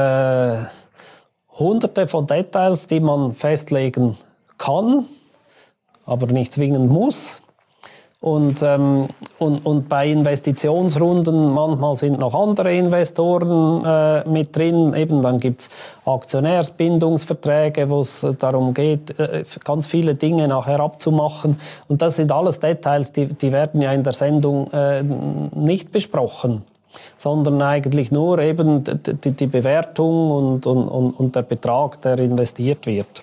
hunderte von Details, die man festlegen kann, aber nicht zwingend muss. Und bei Investitionsrunden, manchmal sind noch andere Investoren mit drin. Eben, dann gibt es Aktionärsbindungsverträge, wo es darum geht, ganz viele Dinge nachher abzumachen. Und das sind alles Details, die werden ja in der Sendung nicht besprochen, sondern eigentlich nur eben die Bewertung und der Betrag, der investiert wird.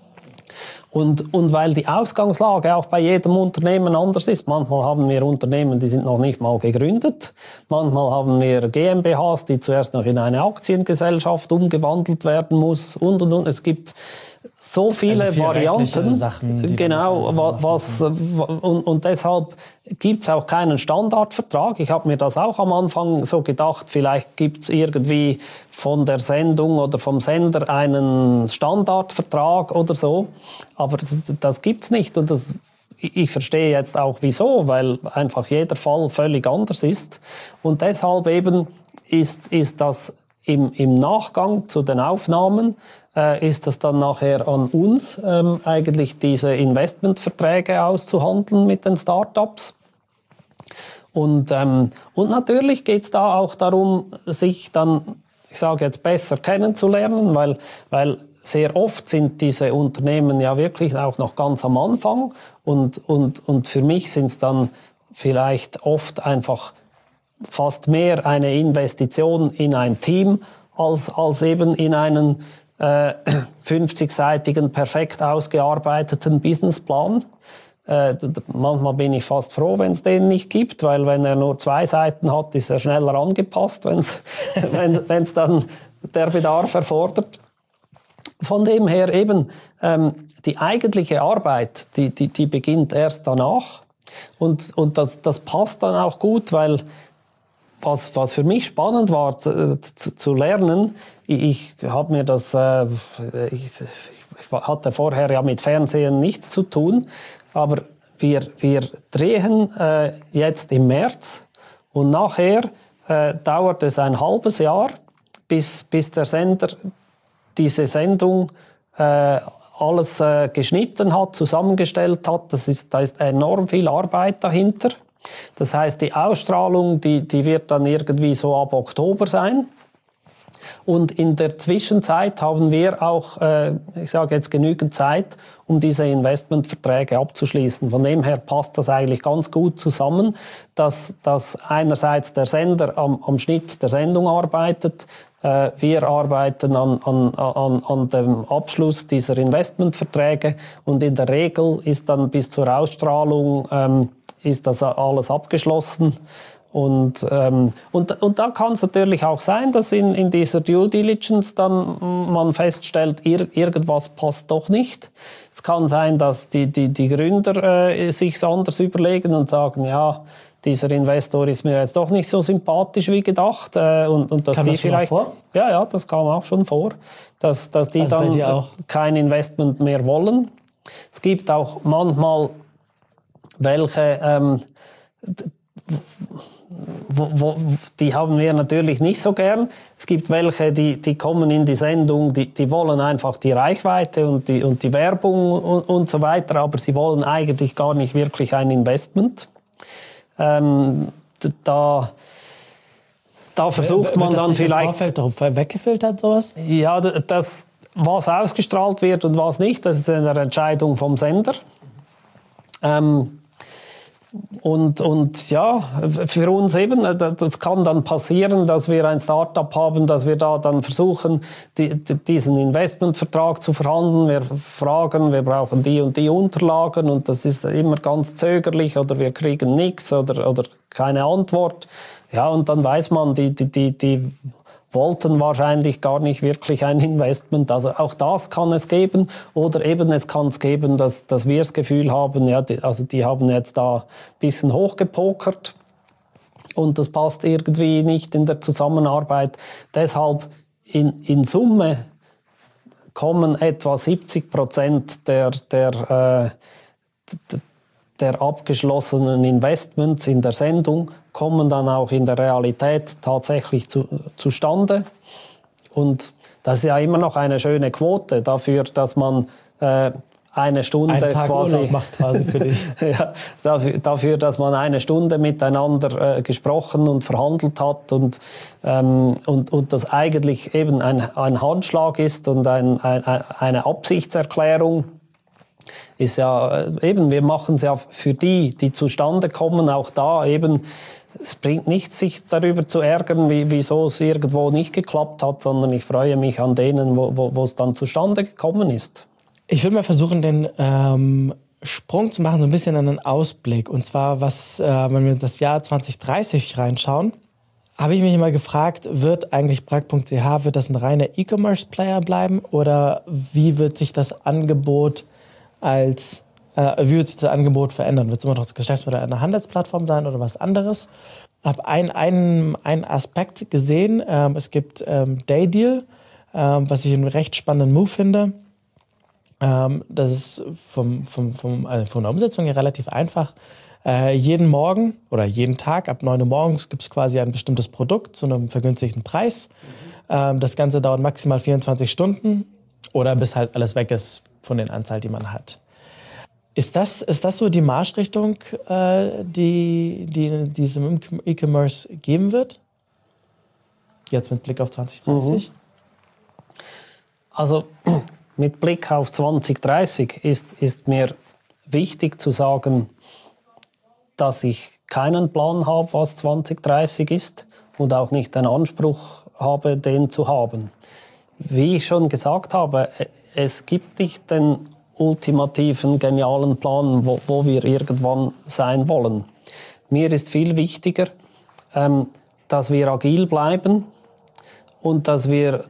Und weil die Ausgangslage auch bei jedem Unternehmen anders ist. Manchmal haben wir Unternehmen, die sind noch nicht mal gegründet. Manchmal haben wir GmbHs, die zuerst noch in eine Aktiengesellschaft umgewandelt werden muss. Und. Es gibt so viele Varianten. Sachen, genau, und deshalb gibt es auch keinen Standardvertrag. Ich habe mir das auch am Anfang so gedacht, vielleicht gibt es irgendwie von der Sendung oder vom Sender einen Standardvertrag oder so. Aber das gibt's nicht. Und ich verstehe jetzt auch wieso, weil einfach jeder Fall völlig anders ist. Und deshalb eben ist das im Nachgang zu den Aufnahmen, ist es dann nachher an uns, eigentlich diese Investmentverträge auszuhandeln mit den Startups. Und natürlich geht es da auch darum, sich dann, ich sage jetzt, besser kennenzulernen, weil sehr oft sind diese Unternehmen ja wirklich auch noch ganz am Anfang und für mich sind es dann vielleicht oft einfach fast mehr eine Investition in ein Team als eben in einen 50-seitigen, perfekt ausgearbeiteten Businessplan. Manchmal bin ich fast froh, wenn es den nicht gibt, weil wenn er nur 2 Seiten hat, ist er schneller angepasst, wenn es dann der Bedarf erfordert. Von dem her eben, die eigentliche Arbeit, die beginnt erst danach. Und das passt dann auch gut, weil was für mich spannend war zu lernen, ich habe mir das, ich hatte vorher ja mit Fernsehen nichts zu tun, aber wir drehen jetzt im März und nachher dauert es ein halbes Jahr, bis der Sender diese Sendung alles geschnitten hat, zusammengestellt hat. Da ist enorm viel Arbeit dahinter. Das heißt, die Ausstrahlung, die wird dann irgendwie so ab Oktober sein. Und in der Zwischenzeit haben wir auch, ich sage jetzt, genügend Zeit, um diese Investmentverträge abzuschließen. Von dem her passt das eigentlich ganz gut zusammen, dass einerseits der Sender am Schnitt der Sendung arbeitet, wir arbeiten an dem Abschluss dieser Investmentverträge und in der Regel ist dann bis zur Ausstrahlung ist das alles abgeschlossen. Und da kann es natürlich auch sein, dass in dieser Due Diligence dann man feststellt, irgendwas passt doch nicht. Es kann sein, dass die Gründer sich's anders überlegen und sagen, ja, dieser Investor ist mir jetzt doch nicht so sympathisch wie gedacht. Und dass kam die das vielleicht schon vor? Ja, das kam auch schon vor, dass die also dann kein Investment mehr wollen. Es gibt auch manchmal welche, die haben wir natürlich nicht so gern. Es gibt welche, die kommen in die Sendung, die wollen einfach die Reichweite und die Werbung und so weiter, aber sie wollen eigentlich gar nicht wirklich ein Investment. Da versucht man das dann nicht vielleicht... im Vorfeld darauf weggefiltert, sowas? Ja, was ausgestrahlt wird und was nicht, das ist eine Entscheidung vom Sender. Und ja, für uns eben, das kann dann passieren, dass wir ein Start-up haben, dass wir da dann versuchen, diesen Investmentvertrag zu verhandeln. Wir fragen, wir brauchen die und die Unterlagen und das ist immer ganz zögerlich oder wir kriegen nichts oder keine Antwort. Ja, und dann weiß man, die wollten wahrscheinlich gar nicht wirklich ein Investment. Also auch das kann es geben. Oder eben es kann es geben, dass wir das Gefühl haben, ja, die haben jetzt da ein bisschen hochgepokert und das passt irgendwie nicht in der Zusammenarbeit. Deshalb in Summe kommen etwa 70% der der abgeschlossenen Investments in der Sendung kommen dann auch in der Realität tatsächlich zustande. Und das ist ja immer noch eine schöne Quote dafür, dass man eine Stunde einen Tag Urlaub macht quasi für dich. ja, dafür, dass man eine Stunde miteinander gesprochen und verhandelt hat und das eigentlich eben ein Handschlag ist und eine Absichtserklärung. Ist ja eben, wir machen es ja für die zustande kommen, auch da eben. Es bringt nichts, sich darüber zu ärgern, wieso es irgendwo nicht geklappt hat, sondern ich freue mich an denen, wo es dann zustande gekommen ist. Ich würde mal versuchen, den Sprung zu machen, so ein bisschen an einen Ausblick. Und zwar, wenn wir in das Jahr 2030 reinschauen, habe ich mich mal gefragt, wird eigentlich Bragg.ch, wird das ein reiner E-Commerce-Player bleiben? Oder wie wird sich das Angebot verändern? Wird es immer noch das Geschäftsmodell einer Handelsplattform sein oder was anderes? Ich habe einen Aspekt gesehen. Es gibt Daydeal, was ich einen recht spannenden Move finde. Das ist von der Umsetzung her relativ einfach. Jeden Morgen oder jeden Tag ab 9 Uhr morgens gibt es quasi ein bestimmtes Produkt zu einem vergünstigten Preis. Das Ganze dauert maximal 24 Stunden oder bis halt alles weg ist von den Anzahl, die man hat. Ist das so die Marschrichtung, die es im E-Commerce geben wird? Jetzt mit Blick auf 2030? Also mit Blick auf 2030 ist mir wichtig zu sagen, dass ich keinen Plan habe, was 2030 ist und auch nicht den Anspruch habe, den zu haben. Wie ich schon gesagt habe, es gibt nicht den ultimativen, genialen Plan, wo wir irgendwann sein wollen. Mir ist viel wichtiger, dass wir agil bleiben und dass wir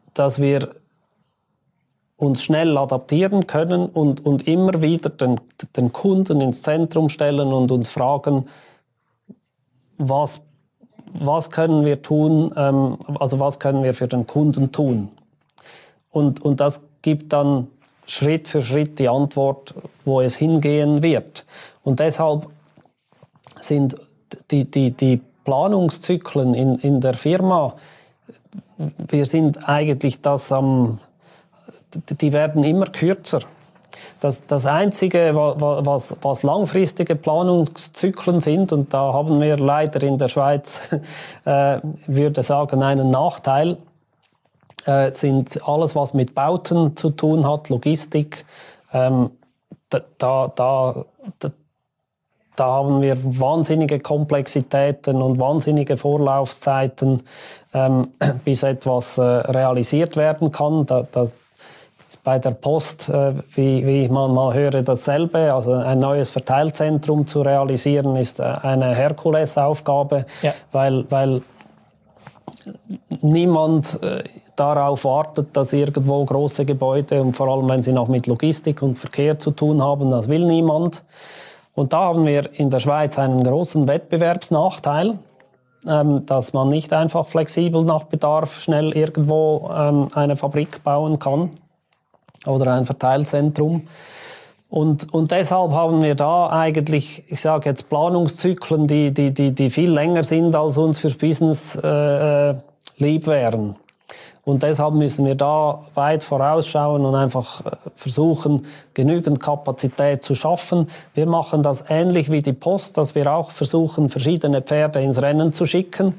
uns schnell adaptieren können und immer wieder den Kunden ins Zentrum stellen und uns fragen, was können wir tun, also was können wir für den Kunden tun. Und das gibt dann Schritt für Schritt die Antwort, wo es hingehen wird. Und deshalb sind die Planungszyklen in der Firma, wir sind eigentlich die werden immer kürzer. Das Einzige, was langfristige Planungszyklen sind, und da haben wir leider in der Schweiz, würde sagen, einen Nachteil, sind alles, was mit Bauten zu tun hat, Logistik. Da haben wir wahnsinnige Komplexitäten und wahnsinnige Vorlaufzeiten, bis etwas realisiert werden kann. Das bei der Post, wie man mal höre, dasselbe. Also ein neues Verteilzentrum zu realisieren, ist eine Herkulesaufgabe, ja. weil niemand darauf wartet, dass irgendwo große Gebäude, und vor allem wenn sie noch mit Logistik und Verkehr zu tun haben, das will niemand. Und da haben wir in der Schweiz einen großen Wettbewerbsnachteil, dass man nicht einfach flexibel nach Bedarf schnell irgendwo eine Fabrik bauen kann oder ein Verteilzentrum. Und deshalb haben wir da eigentlich, ich sage jetzt, Planungszyklen, die viel länger sind, als uns für Business lieb wären. Und deshalb müssen wir da weit vorausschauen und einfach versuchen, genügend Kapazität zu schaffen. Wir machen das ähnlich wie die Post, dass wir auch versuchen, verschiedene Pferde ins Rennen zu schicken,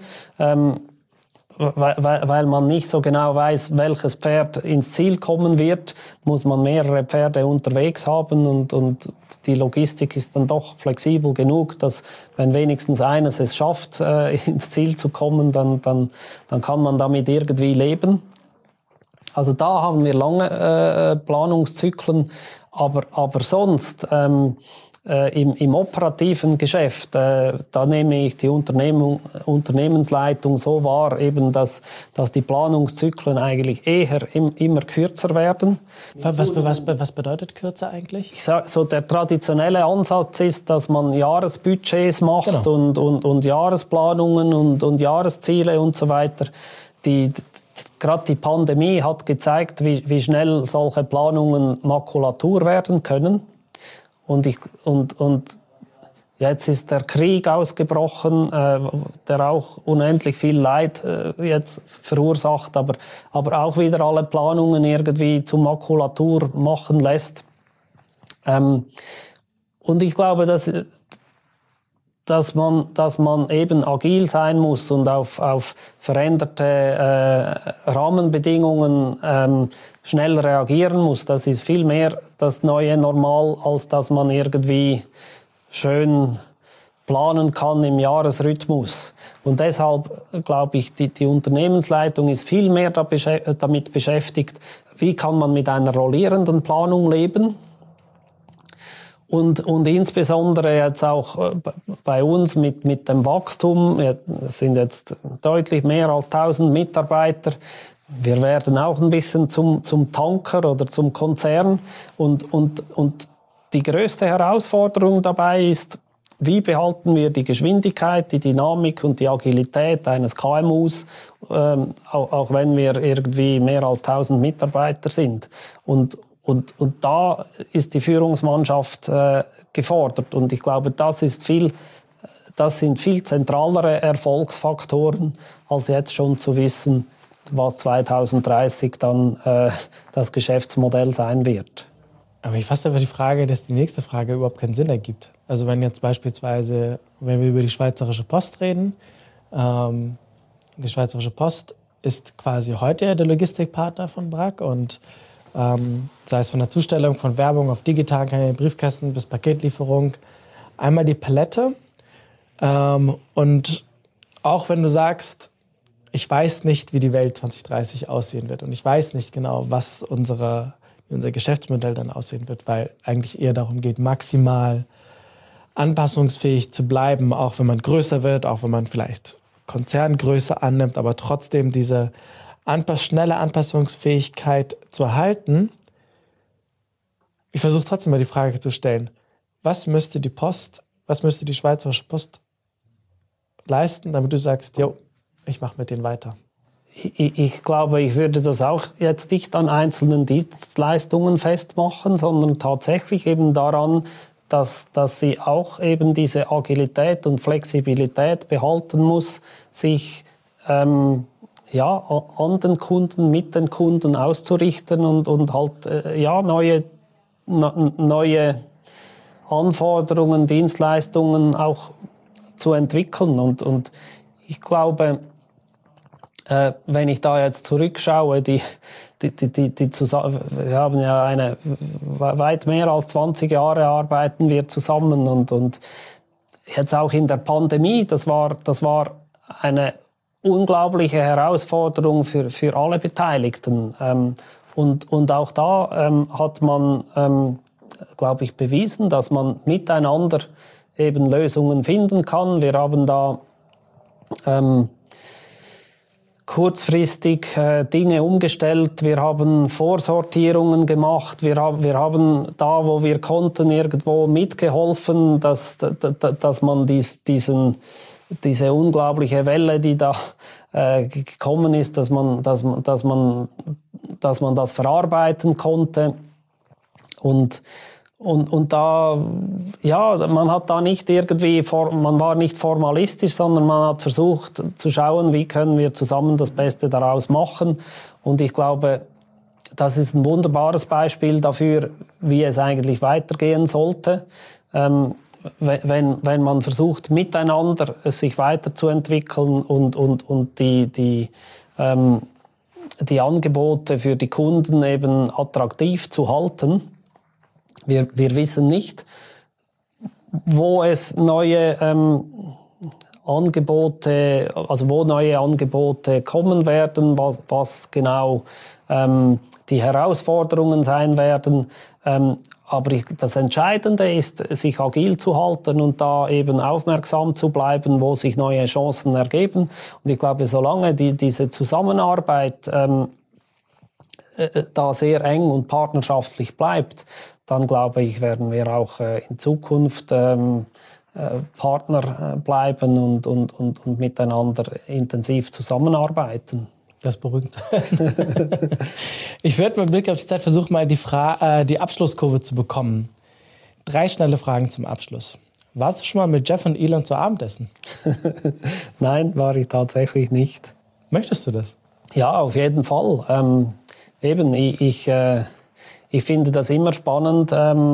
weil man nicht so genau weiß, welches Pferd ins Ziel kommen wird, muss man mehrere Pferde unterwegs haben und die Logistik ist dann doch flexibel genug, dass wenn wenigstens eines es schafft, ins Ziel zu kommen, dann kann man damit irgendwie leben. Also da haben wir lange Planungszyklen, aber sonst im operativen Geschäft, da nehme ich die Unternehmensleitung so wahr, eben, dass die Planungszyklen eigentlich eher immer kürzer werden. Was bedeutet kürzer eigentlich? Ich sage, so der traditionelle Ansatz ist, dass man Jahresbudgets macht, genau, und Jahresplanungen und Jahresziele und so weiter. Gerade die Pandemie hat gezeigt, wie schnell solche Planungen Makulatur werden können. Und Jetzt ist der Krieg ausgebrochen, der auch unendlich viel Leid jetzt verursacht, aber auch wieder alle Planungen irgendwie zur Makulatur machen lässt. Und ich glaube, dass man eben agil sein muss und auf veränderte Rahmenbedingungen schnell reagieren muss. Das ist viel mehr das neue Normal, als dass man irgendwie schön planen kann im Jahresrhythmus. Und deshalb glaube ich, die Unternehmensleitung ist viel mehr damit beschäftigt, wie kann man mit einer rollierenden Planung leben. Und insbesondere jetzt auch bei uns mit dem Wachstum, es sind jetzt deutlich mehr als 1000 Mitarbeiter. Wir werden auch ein bisschen zum Tanker oder zum Konzern. Und die größte Herausforderung dabei ist, wie behalten wir die Geschwindigkeit, die Dynamik und die Agilität eines KMUs, auch wenn wir irgendwie mehr als 1000 Mitarbeiter sind. Und da ist die Führungsmannschaft gefordert. Und ich glaube, das sind viel zentralere Erfolgsfaktoren, als jetzt schon zu wissen, was 2030 dann das Geschäftsmodell sein wird. Aber ich fasse aber die Frage, dass die nächste Frage überhaupt keinen Sinn ergibt. Also wenn jetzt beispielsweise, wenn wir über die Schweizerische Post reden, die Schweizerische Post ist quasi heute der Logistikpartner von Bragg und sei es von der Zustellung von Werbung auf digitalen Kanälen, Briefkästen bis Paketlieferung, einmal die Palette. Und auch wenn du sagst, ich weiß nicht, wie die Welt 2030 aussehen wird und ich weiß nicht genau, was unser Geschäftsmodell dann aussehen wird, weil eigentlich eher darum geht, maximal anpassungsfähig zu bleiben, auch wenn man größer wird, auch wenn man vielleicht Konzerngröße annimmt, aber trotzdem diese schnelle Anpassungsfähigkeit zu erhalten. Ich versuche trotzdem mal die Frage zu stellen, was müsste die Schweizerische Post leisten, damit du sagst, jo, ich mache mit denen weiter? Ich glaube, ich würde das auch jetzt nicht an einzelnen Dienstleistungen festmachen, sondern tatsächlich eben daran, dass sie auch eben diese Agilität und Flexibilität behalten muss, sich an den Kunden, mit den Kunden auszurichten und halt neue Anforderungen, Dienstleistungen auch zu entwickeln. Und ich glaube, wenn ich da jetzt zurückschaue, wir haben ja weit mehr als 20 Jahre arbeiten wir zusammen und jetzt auch in der Pandemie, das war eine unglaubliche Herausforderung für alle Beteiligten. Und auch da hat man, glaube ich, bewiesen, dass man miteinander eben Lösungen finden kann. Wir haben da kurzfristig Dinge umgestellt, wir haben Vorsortierungen gemacht, wir haben da, wo wir konnten, irgendwo mitgeholfen, dass man diese unglaubliche Welle, die da gekommen ist, dass man das verarbeiten konnte. Und da, ja, man hat da nicht man war nicht formalistisch, sondern man hat versucht zu schauen, wie können wir zusammen das Beste daraus machen. Und ich glaube, das ist ein wunderbares Beispiel dafür, wie es eigentlich weitergehen sollte. Wenn man versucht, miteinander sich weiterzuentwickeln und die Angebote für die Kunden eben attraktiv zu halten. Wir wissen nicht, wo es neue Angebote kommen werden, was genau die Herausforderungen sein werden. Aber das Entscheidende ist, sich agil zu halten und da eben aufmerksam zu bleiben, wo sich neue Chancen ergeben. Und ich glaube, solange diese Zusammenarbeit da sehr eng und partnerschaftlich bleibt, dann glaube ich, werden wir auch in Zukunft Partner bleiben und miteinander intensiv zusammenarbeiten. Das beruhigt. Ich werde mit Blick auf die Zeit versuchen, mal die Abschlusskurve zu bekommen. 3 schnelle Fragen zum Abschluss. Warst du schon mal mit Jeff und Elon zu Abendessen? Nein, war ich tatsächlich nicht. Möchtest du das? Ja, auf jeden Fall. Ich finde das immer spannend,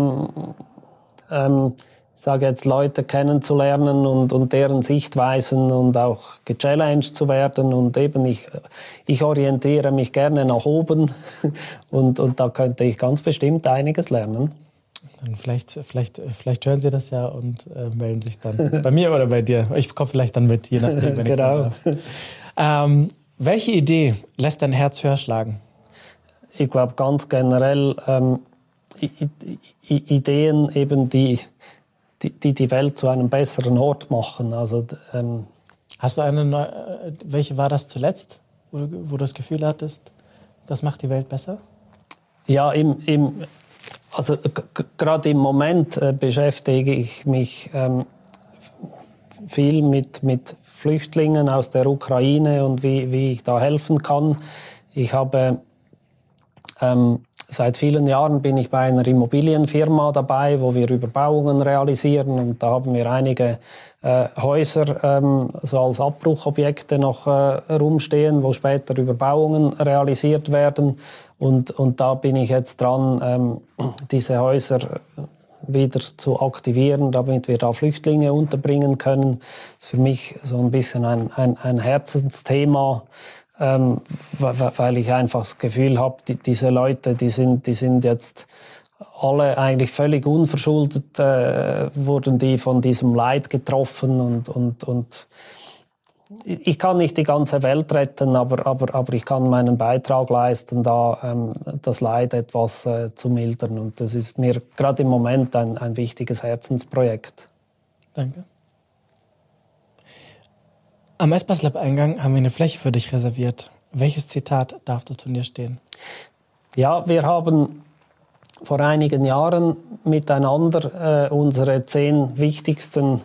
ich sage jetzt, Leute kennenzulernen und deren Sichtweisen und auch gechallenged zu werden. Und eben, ich orientiere mich gerne nach oben und da könnte ich ganz bestimmt einiges lernen. Dann vielleicht hören Sie das ja und melden sich dann bei mir oder bei dir. Ich komme vielleicht dann mit, je nachdem, wenn Genau. ich darf. Welche Idee lässt dein Herz höher schlagen? Ich glaube ganz generell Ideen, eben die Welt zu einem besseren Ort machen. Also, Hast du welche war das zuletzt, wo du das Gefühl hattest, das macht die Welt besser? Ja, also gerade im Moment beschäftige ich mich viel mit Flüchtlingen aus der Ukraine und wie ich da helfen kann. Ich habe seit vielen Jahren bin ich bei einer Immobilienfirma dabei, wo wir Überbauungen realisieren, und da haben wir einige Häuser so als Abbruchobjekte noch rumstehen, wo später Überbauungen realisiert werden, und da bin ich jetzt dran, diese Häuser wieder zu aktivieren, damit wir da Flüchtlinge unterbringen können. Das ist für mich so ein bisschen ein Herzensthema, weil ich einfach das Gefühl habe, diese Leute, die sind jetzt alle eigentlich völlig unverschuldet, wurden die von diesem Leid getroffen, und ich kann nicht die ganze Welt retten, aber ich kann meinen Beitrag leisten, da das Leid etwas zu mildern, und das ist mir gerade im Moment ein wichtiges Herzensprojekt. Danke. Am Espace-Lab-Eingang haben wir eine Fläche für dich reserviert. Welches Zitat darf dort von dir stehen? Ja, wir haben vor einigen Jahren miteinander unsere 10 wichtigsten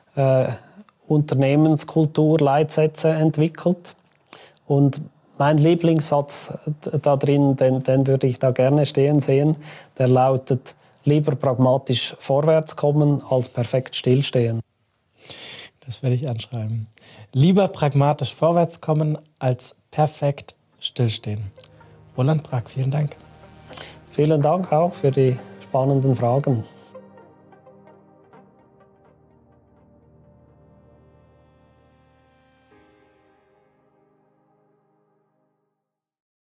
Unternehmenskulturleitsätze entwickelt. Und mein Lieblingssatz da drin, den würde ich da gerne stehen sehen, der lautet: Lieber pragmatisch vorwärts kommen als perfekt stillstehen. Das werde ich anschreiben. Lieber pragmatisch vorwärts kommen als perfekt stillstehen. Roland Brack, vielen Dank. Vielen Dank auch für die spannenden Fragen.